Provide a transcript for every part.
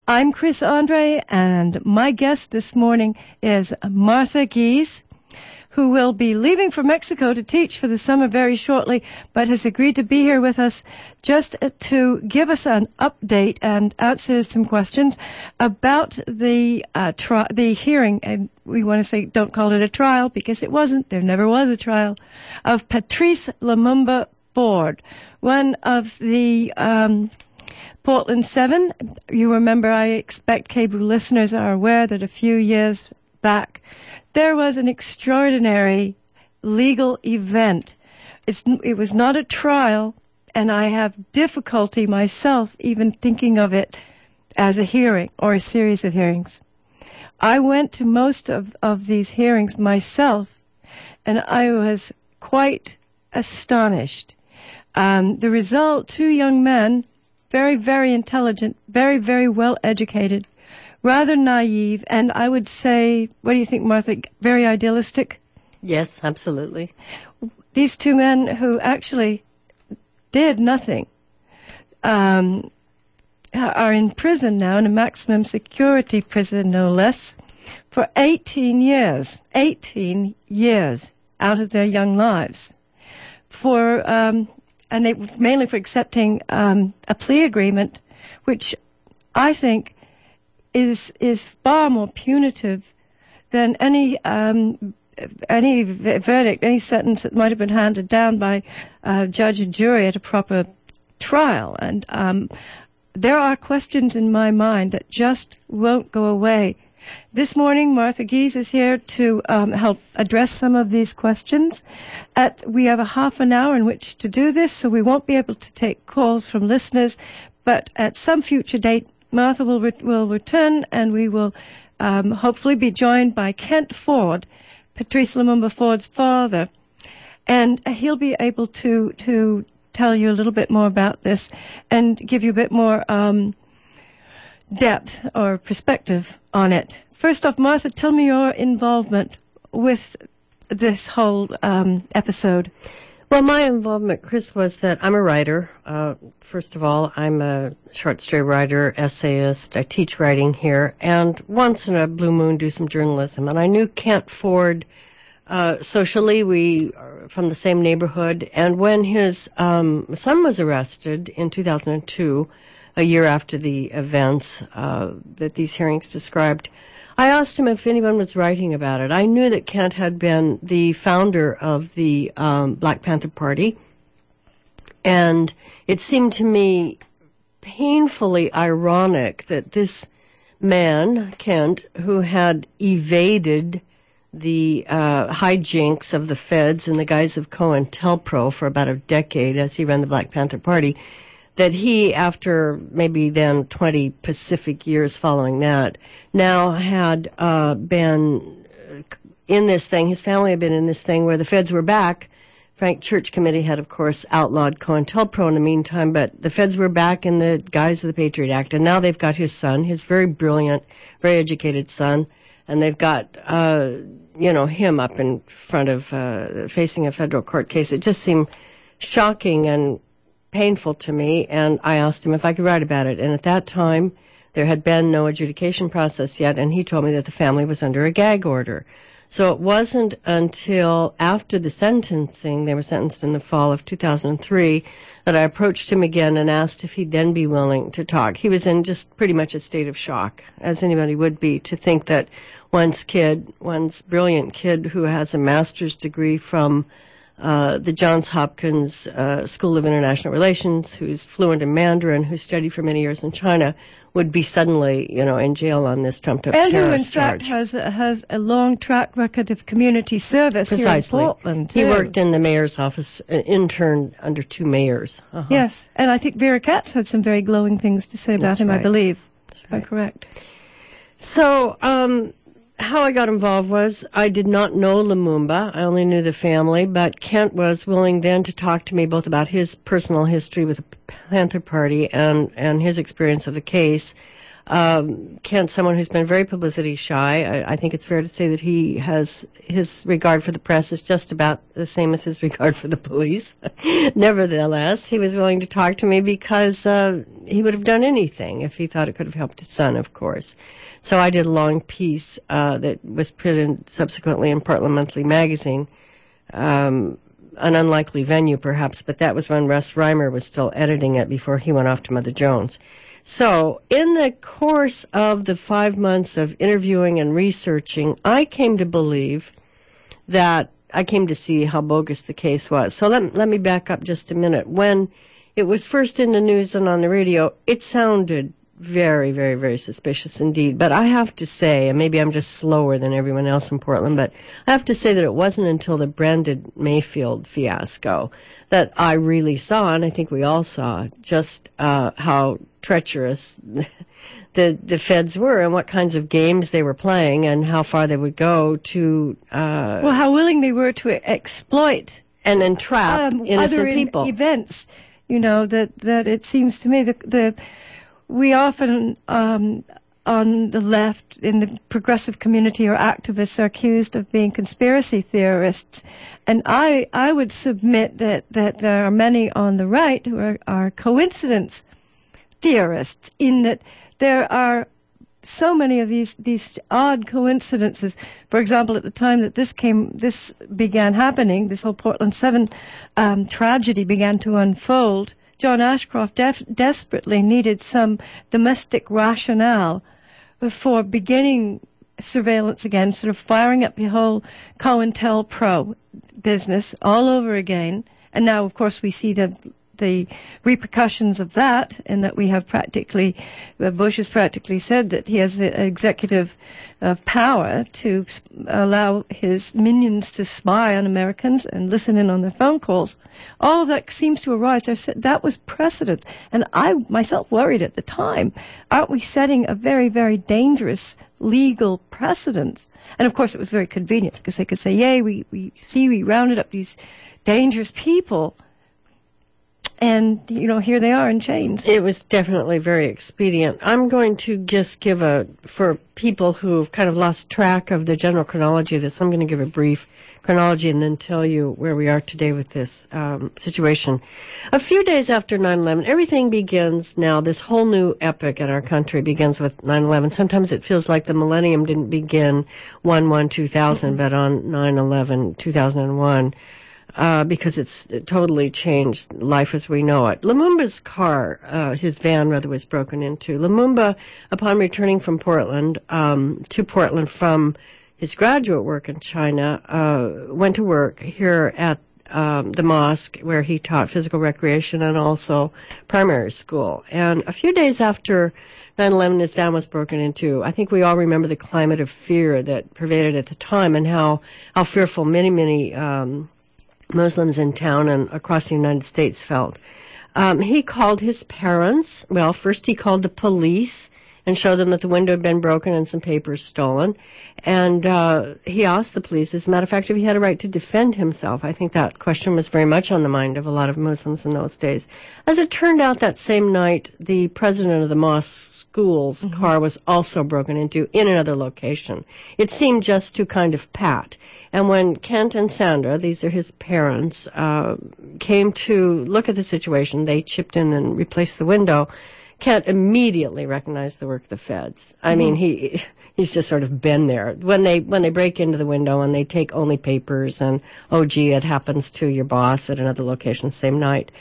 I'm Chris Andre, and my guest this morning is Martha Gies, who will be leaving for Mexico to teach for the summer very shortly, but has agreed to be here with us just to give us an update and answer some questions about the hearing. And we want to say, don't call it a trial, because it wasn't. There never was a trial, of Patrice Lumumba Ford, one of the Portland 7. You remember, I expect cable listeners are aware that a few years back there was an extraordinary legal event. It was not a trial, and I have difficulty myself even thinking of it as a hearing or a series of hearings. I went to most of these hearings myself, and I was quite astonished. The result, two young men, very, very intelligent, very, very well educated, rather naive, and I would say, what do you think, Martha, very idealistic? Yes, absolutely. These two men who actually did nothing are in prison now, in a maximum security prison, no less, for 18 years. 18 years out of their young lives. And they mainly for accepting a plea agreement, which I think is far more punitive than any verdict, any sentence that might have been handed down by a judge and jury at a proper trial. And there are questions in my mind that just won't go away. This morning, Martha Gies is here to help address some of these questions. We have a half an hour in which to do this, so we won't be able to take calls from listeners, but at some future date, Martha will return, and we will hopefully be joined by Kent Ford, Patrice Lumumba Ford's father, and he'll be able to tell you a little bit more about this and give you a bit more depth or perspective on it. First off, Martha, tell me your involvement with this whole episode. Well, my involvement, Chris, was that I'm a writer. First of all, I'm a short story writer, essayist. I teach writing here, and once in a blue moon do some journalism. And I knew Kent Ford socially. We are from the same neighborhood. And when his son was arrested in 2002, a year after the events that these hearings described, I asked him if anyone was writing about it. I knew that Kent had been the founder of the Black Panther Party, and it seemed to me painfully ironic that this man, Kent, who had evaded the hijinks of the feds in the guise of COINTELPRO for about a decade as he ran the Black Panther Party, that he, after maybe then 20 Pacific years following that, now had been in this thing. His family had been in this thing where the feds were back. Frank Church Committee had, of course, outlawed COINTELPRO in the meantime, but the feds were back in the guise of the Patriot Act, and now they've got his son, his very brilliant, very educated son, and they've got, him up in front of facing a federal court case. It just seemed shocking and painful to me, and I asked him if I could write about it. And at that time, there had been no adjudication process yet, and he told me that the family was under a gag order. So it wasn't until after the sentencing, they were sentenced in the fall of 2003, that I approached him again and asked if he'd then be willing to talk. He was in just pretty much a state of shock, as anybody would be, to think that one's brilliant kid who has a master's degree from the Johns Hopkins School of International Relations, who's fluent in Mandarin, who studied for many years in China, would be suddenly, in jail on this trumped-up terrorist charge. And who, in fact, has a long track record of community service. Precisely. Here in Portland, too. He worked in the mayor's office, interned under two mayors. Uh-huh. Yes, and I think Vera Katz had some very glowing things to say about him, right. I believe. That's right. If I'm correct. So, how I got involved was I did not know Lumumba. I only knew the family, but Kent was willing then to talk to me both about his personal history with the Panther Party and his experience of the case. Kent's someone who's been very publicity shy. I think it's fair to say that he has his regard for the press is just about the same as his regard for the police. Nevertheless, he was willing to talk to me because he would have done anything if he thought it could have helped his son, of course. So I did a long piece that was printed subsequently in Portland Monthly magazine. An unlikely venue, perhaps, but that was when Russ Reimer was still editing it before he went off to Mother Jones. So in the course of the 5 months of interviewing and researching, I came to see how bogus the case was. So let me back up just a minute. When it was first in the news and on the radio, it sounded very, very, very suspicious indeed. But I have to say, and maybe I'm just slower than everyone else in Portland, but I have to say that it wasn't until the Brandon Mayfield fiasco that I really saw, and I think we all saw, just how treacherous the feds were and what kinds of games they were playing and how far they would go to... how willing they were to exploit and entrap innocent other people. Events, that it seems to me we often, on the left, in the progressive community, or activists, are accused of being conspiracy theorists. And I would submit that there are many on the right who are coincidence theorists, in that there are so many of these odd coincidences. For example, at the time that this began happening, this whole Portland 7 tragedy began to unfold, John Ashcroft desperately needed some domestic rationale for beginning surveillance again, sort of firing up the whole COINTELPRO business all over again. And now, of course, we see the repercussions of that, in that we have Bush has practically said that he has the executive power to allow his minions to spy on Americans and listen in on their phone calls. All of that seems to arise. I said that was precedent. And I myself worried at the time, aren't we setting a very, very dangerous legal precedent? And of course it was very convenient because they could say, yay, we rounded up these dangerous people. And, here they are in chains. It was definitely very expedient. I'm going to just for people who've kind of lost track of the general chronology of this, I'm going to give a brief chronology and then tell you where we are today with this situation. A few days after 9/11, everything begins now. This whole new epoch in our country begins with 9/11. Sometimes it feels like the millennium didn't begin 1/1/2000, but on 9/11, 2001. Because it's totally changed life as we know it. Lumumba's car, his van rather, was broken into. Lumumba, upon returning from Portland, to Portland from his graduate work in China, went to work here at the mosque where he taught physical recreation and also primary school. And a few days after 9/11, his van was broken into, I think we all remember the climate of fear that pervaded at the time and how fearful many Muslims in town and across the United States felt. He called his parents. Well, first he called the police and showed them that the window had been broken and some papers stolen. And he asked the police, as a matter of fact, if he had a right to defend himself. I think that question was very much on the mind of a lot of Muslims in those days. As it turned out, that same night, the president of the mosque school's car was also broken into in another location. It seemed just to kind of pat. And when Kent and Sandra, these are his parents, came to look at the situation, they chipped in and replaced the window. Kent immediately recognized the work of the feds. I mean, he's just sort of been there. When they break into the window and they take only papers and, oh, gee, it happens to your boss at another location same night.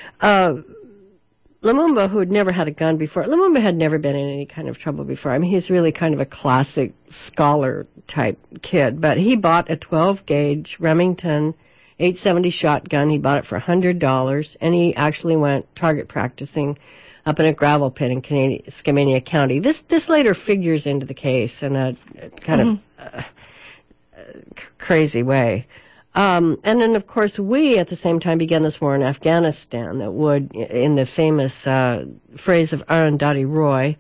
Lumumba, who had never had a gun before, Lumumba had never been in any kind of trouble before. I mean, he's really kind of a classic scholar-type kid. But he bought a 12-gauge Remington 870 shotgun. He bought it for $100, and he actually went target practicing up in a gravel pit in Skamania County. This later figures into the case in a kind of crazy way. And then, of course, we at the same time began this war in Afghanistan that would, in the famous phrase of Arundhati Roy,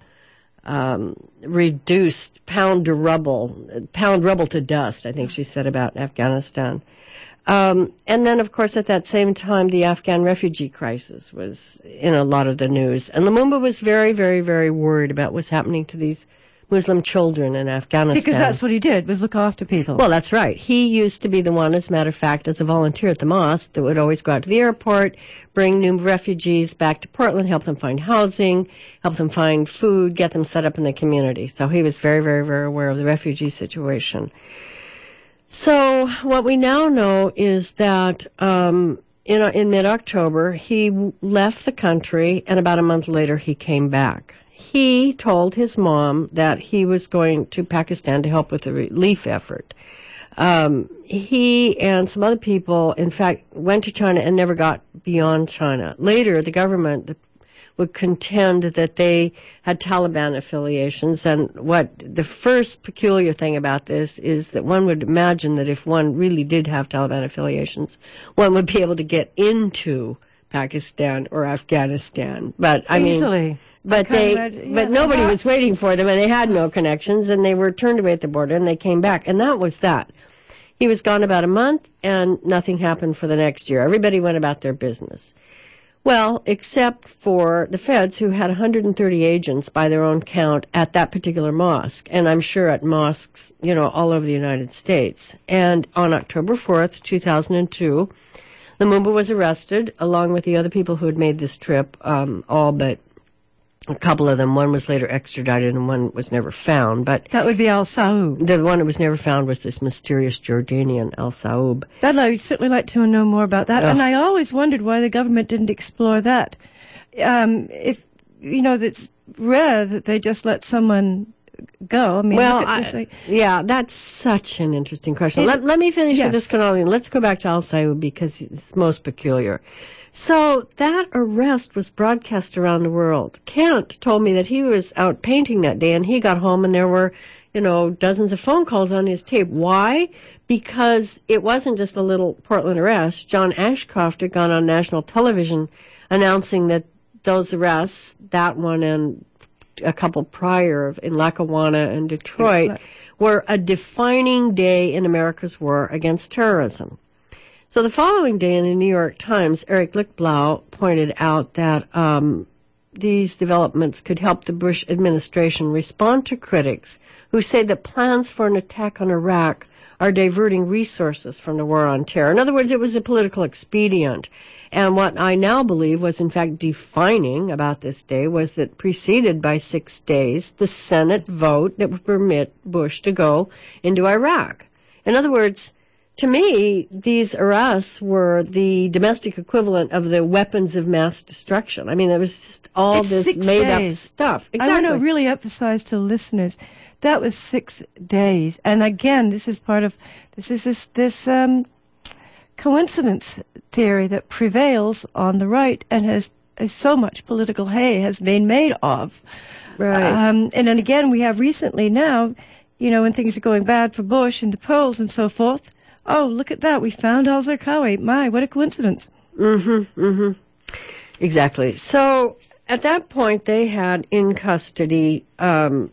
reduced pound rubble to dust, I think she said about Afghanistan. And then, of course, at that same time, the Afghan refugee crisis was in a lot of the news. And Lumumba was very, very, very worried about what's happening to these Muslim children in Afghanistan. Because that's what he did, was look after people. Well, that's right. He used to be the one, as a matter of fact, as a volunteer at the mosque, that would always go out to the airport, bring new refugees back to Portland, help them find housing, help them find food, get them set up in the community. So he was very, very, very aware of the refugee situation. So what we now know is that in mid-October, he left the country, and about a month later, he came back. He told his mom that he was going to Pakistan to help with the relief effort. He and some other people, in fact, went to China and never got beyond China. Later, the government would contend that they had Taliban affiliations, and what the first peculiar thing about this is that one would imagine that if one really did have Taliban affiliations, one would be able to get into Pakistan or Afghanistan. But I mean, but nobody was waiting for them, and they had no connections, and they were turned away at the border, and they came back, and that was that. He was gone about a month, and nothing happened for the next year. Everybody went about their business. Well, except for the feds, who had 130 agents by their own count at that particular mosque, and I'm sure at mosques, all over the United States. And on October 4th, 2002, Lumumba was arrested, along with the other people who had made this trip, all but a couple of them. One was later extradited and one was never found. But that would be Al Saoub. The one that was never found was this mysterious Jordanian Al Saoub. I'd certainly like to know more about that. And I always wondered why the government didn't explore that. If it's rare that they just let someone go. I mean, that's such an interesting question. Let me finish with this chronology. Let's go back to Al Saoub because it's most peculiar. So that arrest was broadcast around the world. Kent told me that he was out painting that day, and he got home and there were, dozens of phone calls on his tape. Why? Because it wasn't just a little Portland arrest. John Ashcroft had gone on national television announcing that those arrests, that one and a couple prior in Lackawanna and Detroit, were a defining day in America's war against terrorism. So the following day in the New York Times, Eric Lichtblau pointed out that these developments could help the Bush administration respond to critics who say that plans for an attack on Iraq are diverting resources from the war on terror. In other words, it was a political expedient. And what I now believe was in fact defining about this day was that preceded by 6 days, the Senate vote that would permit Bush to go into Iraq. In other words, to me, these arrests were the domestic equivalent of the weapons of mass destruction. I mean, it was just all this made-up stuff. Exactly. I want to really emphasize to listeners, that was 6 days. And again, this is part of, this coincidence theory that prevails on the right and has so much political hay has been made of. Right. And then again, we have recently now, when things are going bad for Bush and the polls and so forth, oh, look at that. We found al-Zarqawi. My, what a coincidence. Exactly. So at that point, they had in custody 5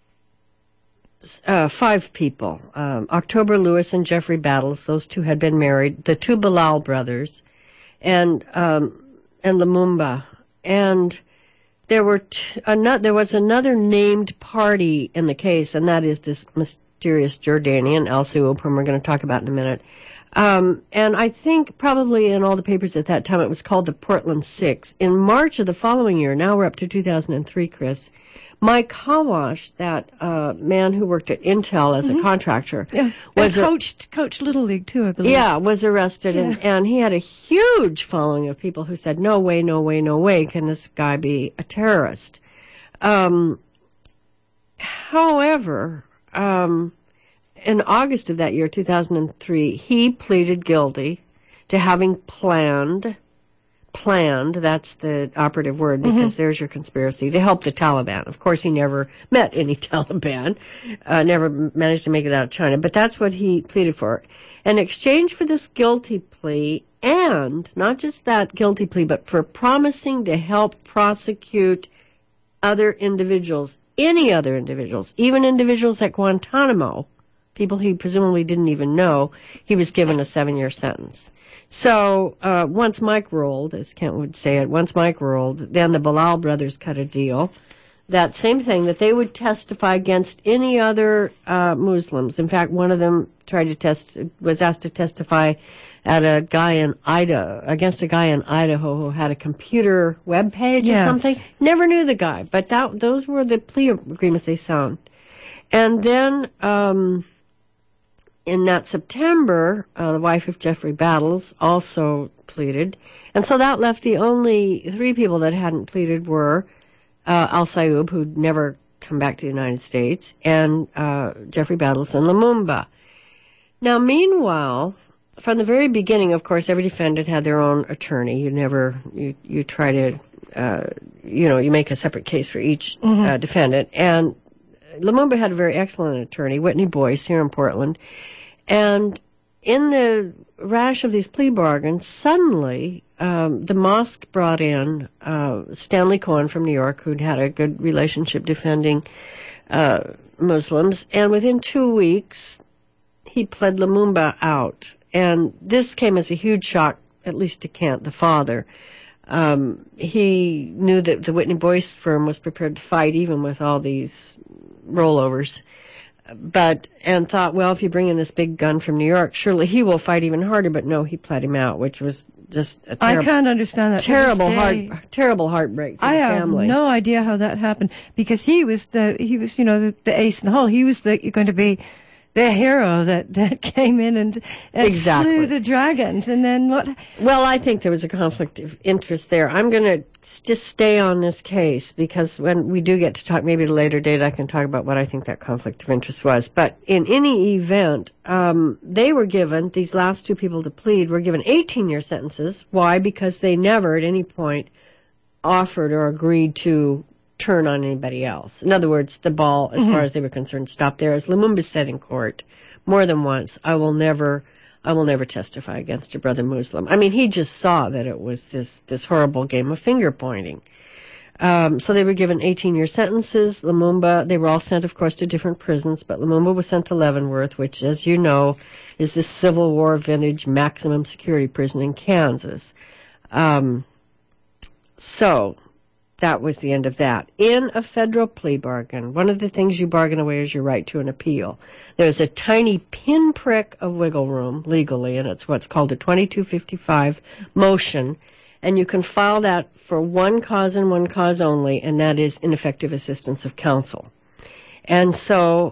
people. October Lewis and Jeffrey Battles. Those two had been married. The 2 Bilal brothers and Lumumba. And there was another named party in the case, and that is this mysterious Jordanian, Al Saoub, whom we're going to talk about in a minute. And I think probably in all the papers at that time it was called the Portland Six. In March of the following year, now we're up to 2003, Chris, Mike Hawash, that man who worked at Intel as a contractor, was coached Little League too, I believe. Yeah, was arrested, and he had a huge following of people who said, no way, no way, no way can this guy be a terrorist. However, in August of that year, 2003, he pleaded guilty to having planned, that's the operative word because there's your conspiracy, to help the Taliban. Of course, he never met any Taliban, never managed to make it out of China, but that's what he pleaded for. In exchange for this guilty plea, and not just that guilty plea, but for promising to help prosecute other individuals, any other individuals, even individuals at Guantanamo, people he presumably didn't even know, he was given a 7-year sentence. So once Mike ruled, as Kent would say it, once Mike ruled, then the Bilal brothers cut a deal. That same thing, that they would testify against any other Muslims. In fact, one of them was asked to testify at against a guy in Idaho who had a computer web page or something. Never knew the guy, but those were the plea agreements they signed. And then in that September, the wife of Jeffrey Battles also pleaded, and so that left the only 3 people that hadn't pleaded were Al-Sayoub, who'd never come back to the United States, and Jeffrey Battles and Lumumba. Now, meanwhile, from the very beginning, of course, every defendant had their own attorney. You try to, you make a separate case for each defendant. And Lumumba had a very excellent attorney, Whitney Boyce, here in Portland. And in the rash of these plea bargains, suddenly the mosque brought in Stanley Cohen from New York, who'd had a good relationship defending Muslims. And within 2 weeks, he pled Lumumba out. And this came as a huge shock, at least to Kent, the father. He knew that the Whitney Boyce firm was prepared to fight even with all these rollovers, and thought, well, if you bring in this big gun from New York, surely he will fight even harder. But no, he pled him out, which was just a I can't understand that. Terrible heartbreak to the family. I have no idea how that happened, because he was the ace in the hole. He was going to be the hero that came in and exactly. Slew the dragons. And then what? Well, I think there was a conflict of interest there. I'm going to just stay on this case, because when we do get to talk, maybe at a later date, I can talk about what I think that conflict of interest was. But in any event, they were given, these last 2 people to plead, were given 18-year sentences. Why? Because they never at any point offered or agreed to turn on anybody else. In other words, the ball, as far as they were concerned, stopped there. As Lumumba said in court more than once, I will never testify against a brother Muslim. I mean, he just saw that it was this horrible game of finger pointing. So they were given 18-year sentences. Lumumba, they were all sent, of course, to different prisons, but Lumumba was sent to Leavenworth, which, as you know, is this Civil War vintage maximum security prison in Kansas. So that was the end of that. In a federal plea bargain, one of the things you bargain away is your right to an appeal. There's a tiny pinprick of wiggle room legally, and it's what's called a 2255 motion, and you can file that for one cause and one cause only, and that is ineffective assistance of counsel. And so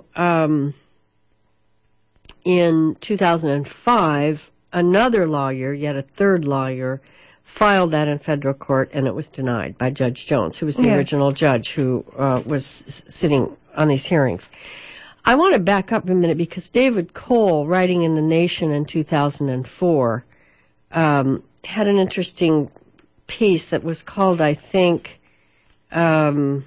in 2005, another lawyer, yet a third lawyer, filed that in federal court, and it was denied by Judge Jones, who was the original judge who was sitting on these hearings. I want to back up a minute, because David Cole, writing in The Nation in 2004, had an interesting piece that was called, I think, that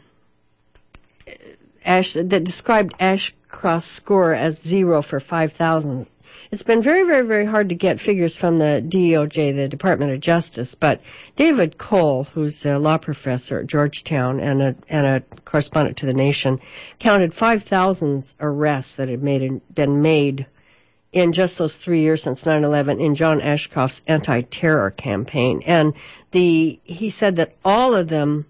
described Ashcroft's score as 0 for 5,000. It's been very, very, very hard to get figures from the DOJ, the Department of Justice, but David Cole, who's a law professor at Georgetown and a correspondent to The Nation, counted 5,000 arrests that had been made in just those 3 years since 9/11 in John Ashcroft's anti-terror campaign. And he said that all of them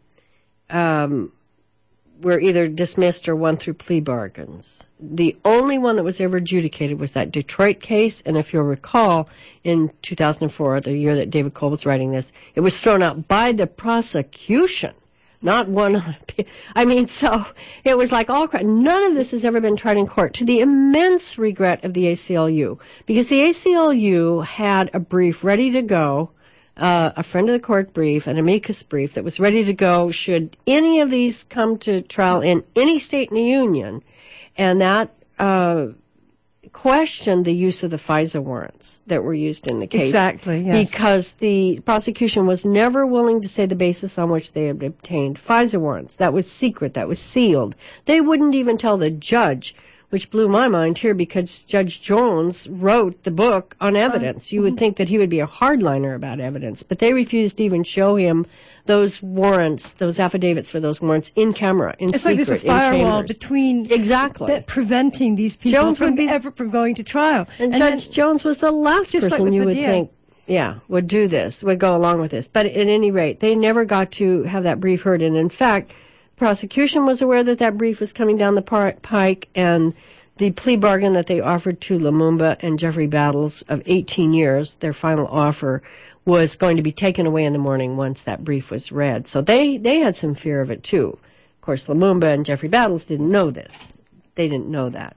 were either dismissed or won through plea bargains. The only one that was ever adjudicated was that Detroit case, and if you'll recall, in 2004, the year that David Cole was writing this, it was thrown out by the prosecution, not one on appeal. I mean, so it was like all crap. None of this has ever been tried in court, to the immense regret of the ACLU, because the ACLU had a brief ready to go, a friend of the court brief, an amicus brief that was ready to go should any of these come to trial in any state in the union, and that questioned the use of the FISA warrants that were used in the case. Exactly, yes. Because the prosecution was never willing to say the basis on which they had obtained FISA warrants. That was secret. That was sealed. They wouldn't even tell the judge which blew my mind here because Judge Jones wrote the book on evidence. You would think that he would be a hardliner about evidence, but they refused to even show him those warrants, those affidavits for those warrants in camera, in it's secret, like there's a firewall in between exactly preventing these people from going to trial. And Judge Jones was the last person like you would Padilla. think, would do this, would go along with this. But at any rate, they never got to have that brief heard. And in fact, prosecution was aware that brief was coming down the pike, and the plea bargain that they offered to Lumumba and Jeffrey Battles of 18 years, their final offer, was going to be taken away in the morning once that brief was read. So they had some fear of it too. Of course, Lumumba and Jeffrey Battles didn't know this. They didn't know that.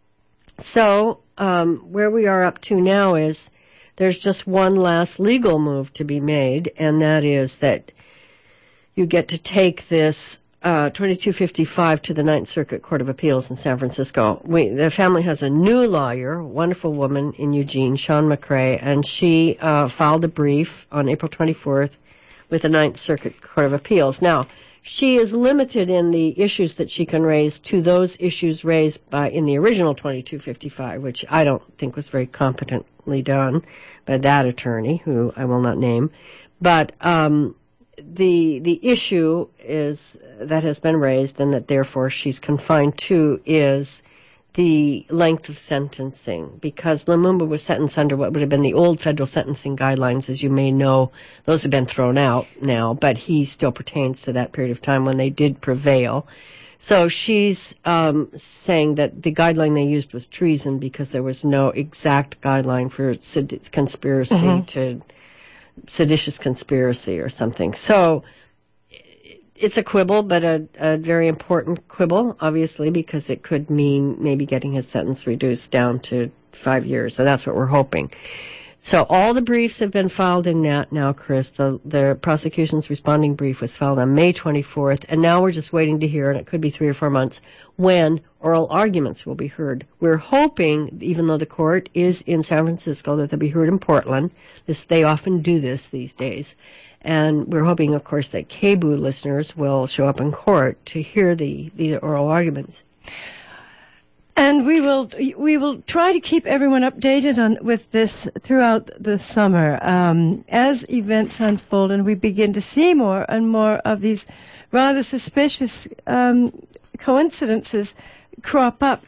So where we are up to now is there's just one last legal move to be made, and that is that you get to take this 2255 to the Ninth Circuit Court of Appeals in San Francisco. The family has a new lawyer, a wonderful woman in Eugene, Sean McRae, and she filed a brief on April 24th with the Ninth Circuit Court of Appeals. Now, she is limited in the issues that she can raise to those issues raised in the original 2255, which I don't think was very competently done by that attorney, who I will not name. But the issue is that has been raised and that therefore she's confined to is the length of sentencing, because Lumumba was sentenced under what would have been the old federal sentencing guidelines. As you may know, those have been thrown out now, but he still pertains to that period of time when they did prevail. So she's saying that the guideline they used was treason because there was no exact guideline for conspiracy to seditious conspiracy or something. So it's a quibble, but a very important quibble, obviously, because it could mean maybe getting his sentence reduced down to 5 years. So that's what we're hoping. So all the briefs have been filed in that now, Chris. The prosecution's responding brief was filed on May 24th, and now we're just waiting to hear, and it could be 3 or 4 months, when oral arguments will be heard. We're hoping, even though the court is in San Francisco, that they'll be heard in Portland. They often do this these days. And we're hoping, of course, that KBOO listeners will show up in court to hear the oral arguments. And we will try to keep everyone updated with this throughout the summer as events unfold and we begin to see more and more of these rather suspicious coincidences crop up.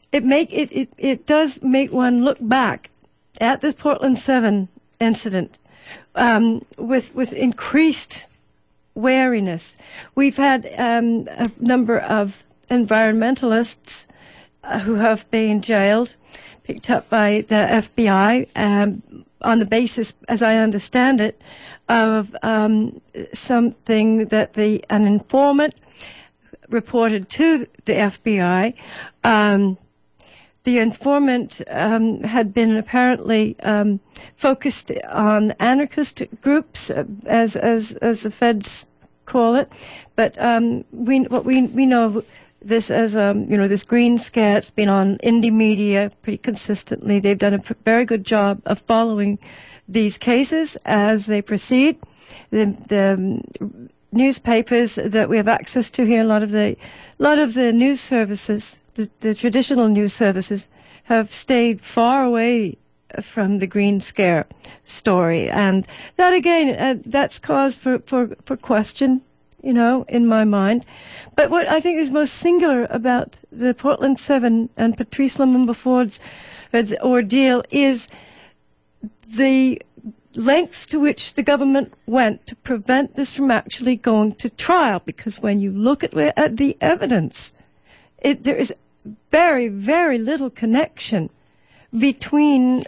It does make one look back at the Portland 7 incident with increased wariness. We've had a number of environmentalists who have been jailed, picked up by the FBI on the basis, as I understand it, of something that an informant reported to the FBI. The informant had been apparently focused on anarchist groups, as the feds call it, but we know this as this Green Scare. It's been on indie media pretty consistently. They've done a very good job of following these cases as they proceed. The newspapers that we have access to here, a lot of the news services, the traditional news services, have stayed far away from the Green Scare story, and that again, that's cause for question, in my mind. But what I think is most singular about the Portland 7 and Patrice Lumumba Ford's ordeal is the lengths to which the government went to prevent this from actually going to trial. Because when you look at the evidence, there is very, very little connection between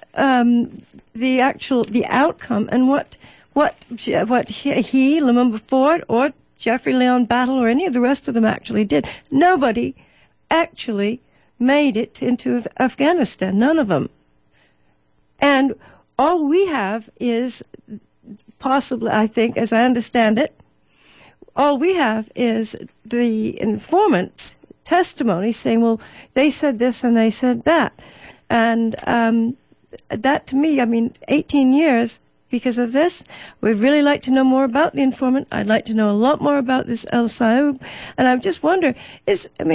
the outcome and what he, Lumumba Ford, or Jeffrey Leon Battle, or any of the rest of them actually did. Nobody actually made it into Afghanistan. None of them. And all we have is possibly, I think, as I understand it, all we have is the informant's testimony saying, well, they said this and they said that. And that to me, 18 years because of this. We'd really like to know more about the informant. I'd like to know a lot more about this El Saoub. And I just wonder,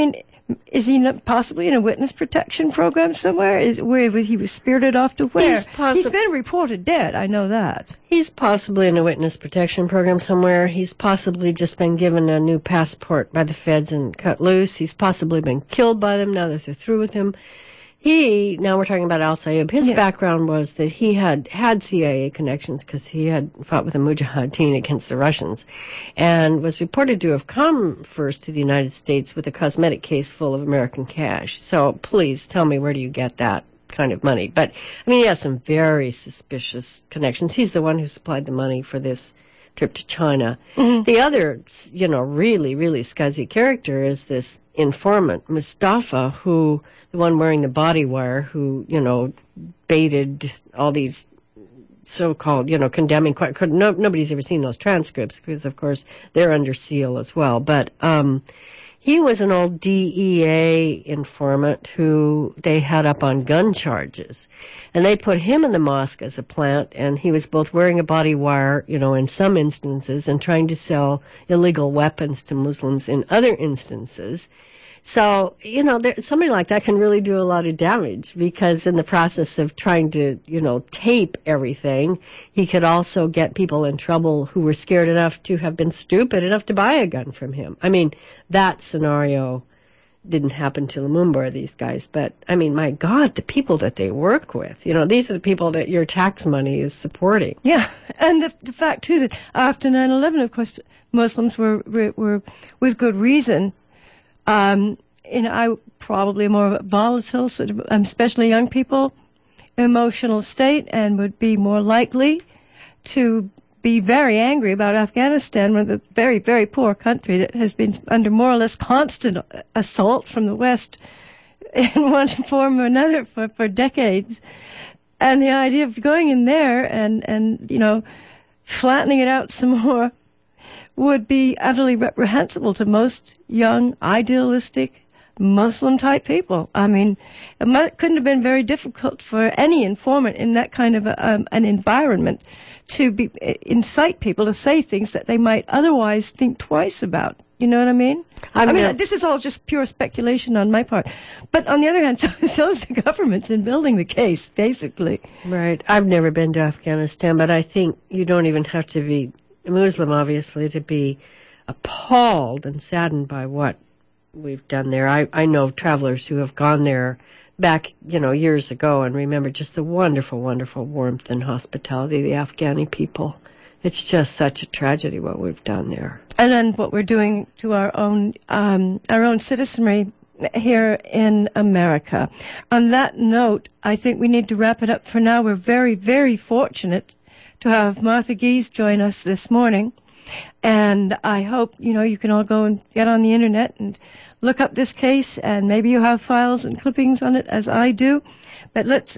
Is he possibly in a witness protection program somewhere? He was spirited off to where? He's been reported dead, I know that. He's possibly in a witness protection program somewhere. He's possibly just been given a new passport by the feds and cut loose. He's possibly been killed by them now that they're through with him. Now we're talking about al-Sayeb. His background was that he had CIA connections because he had fought with the Mujahideen against the Russians and was reported to have come first to the United States with a cosmetic case full of American cash. So please tell me, where do you get that kind of money? But, I mean, he has some very suspicious connections. He's the one who supplied the money for this trip to China. Mm-hmm. The other, really, really scuzzy character is this informant, Mustafa, the one wearing the body wire, who, baited all these so-called, condemning, nobody's ever seen those transcripts because, of course, they're under seal as well. But, he was an old DEA informant who they had up on gun charges. And they put him in the mosque as a plant, and he was both wearing a body wire, in some instances, and trying to sell illegal weapons to Muslims in other instances. So, somebody like that can really do a lot of damage because in the process of trying to, tape everything, he could also get people in trouble who were scared enough to have been stupid enough to buy a gun from him. I mean, that scenario didn't happen to Lumumba or these guys, but, I mean, my God, the people that they work with, these are the people that your tax money is supporting. Yeah, and the fact, too, that after 9/11, of course, Muslims were with good reason, probably more volatile, sort of, especially young people, emotional state, and would be more likely to be very angry about Afghanistan, one of the very, very poor country that has been under more or less constant assault from the West in one form or another for decades. And the idea of going in there and flattening it out some more would be utterly reprehensible to most young, idealistic, Muslim-type people. I mean, couldn't have been very difficult for any informant in that kind of an environment to incite people to say things that they might otherwise think twice about. You know what I mean? I mean, this is all just pure speculation on my part. But on the other hand, so is the government in building the case, basically. Right. I've never been to Afghanistan, but I think you don't even have to be Muslim, obviously, to be appalled and saddened by what we've done there. I know travelers who have gone there back, years ago and remember just the wonderful, wonderful warmth and hospitality of the Afghani people. It's just such a tragedy what we've done there. And then what we're doing to our own citizenry here in America. On that note, I think we need to wrap it up for now. We're very, very fortunate to have Martha Gies join us this morning. And I hope, you can all go and get on the internet and look up this case, and maybe you have files and clippings on it as I do. But let's,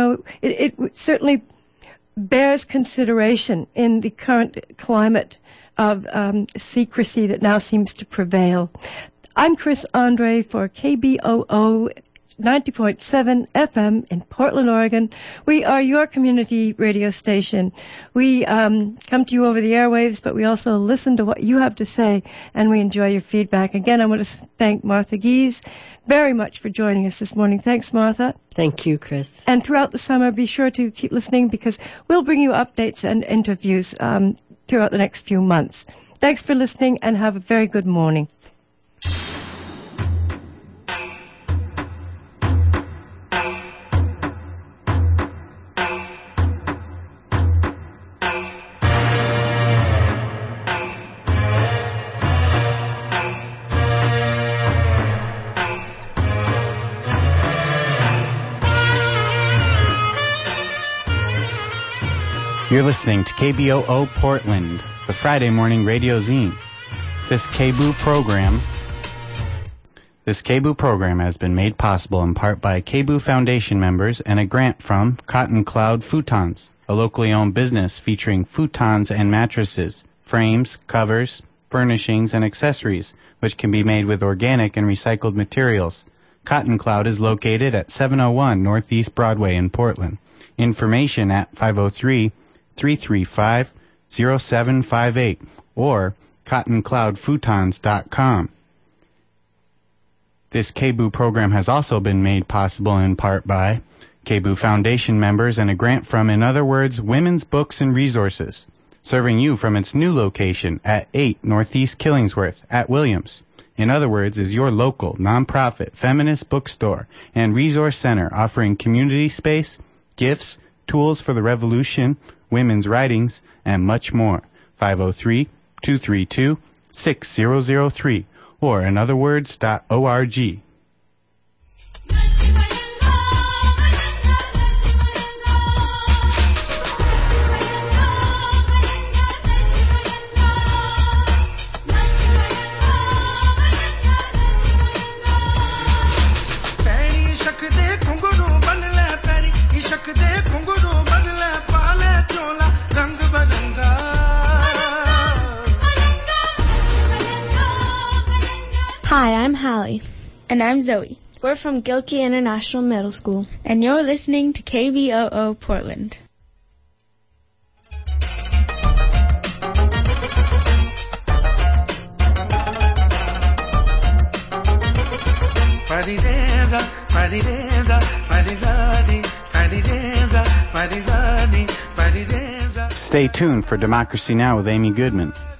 it certainly bears consideration in the current climate of secrecy that now seems to prevail. I'm Chris Andre for KBOO 90.7 FM in Portland, Oregon. We are your community radio station. We come to you over the airwaves, but we also listen to what you have to say, and we enjoy your feedback. Again, I want to thank Martha Gies very much for joining us this morning. Thanks, Martha. Thank you, Chris. And throughout the summer, be sure to keep listening because we'll bring you updates and interviews throughout the next few months. Thanks for listening, and have a very good morning. You're listening to KBOO Portland, the Friday morning radio zine. This KBOO program has been made possible in part by KBOO Foundation members and a grant from Cotton Cloud Futons, a locally owned business featuring futons and mattresses, frames, covers, furnishings, and accessories, which can be made with organic and recycled materials. Cotton Cloud is located at 701 Northeast Broadway in Portland. Information at 503-335-0758 or cottoncloudfutons.com. This KBOO program has also been made possible in part by KBOO Foundation members and a grant from, in other words, Women's Books and Resources, serving you from its new location at 8 Northeast Killingsworth at Williams. In other words, is your local, nonprofit, feminist bookstore and resource center offering community space, gifts, tools for the revolution, women's writings, and much more. 503-232-6003 or inotherwords.org. Hi, I'm Hallie. And I'm Zoe. We're from Gilkey International Middle School. And you're listening to KBOO Portland. Stay tuned for Democracy Now! With Amy Goodman.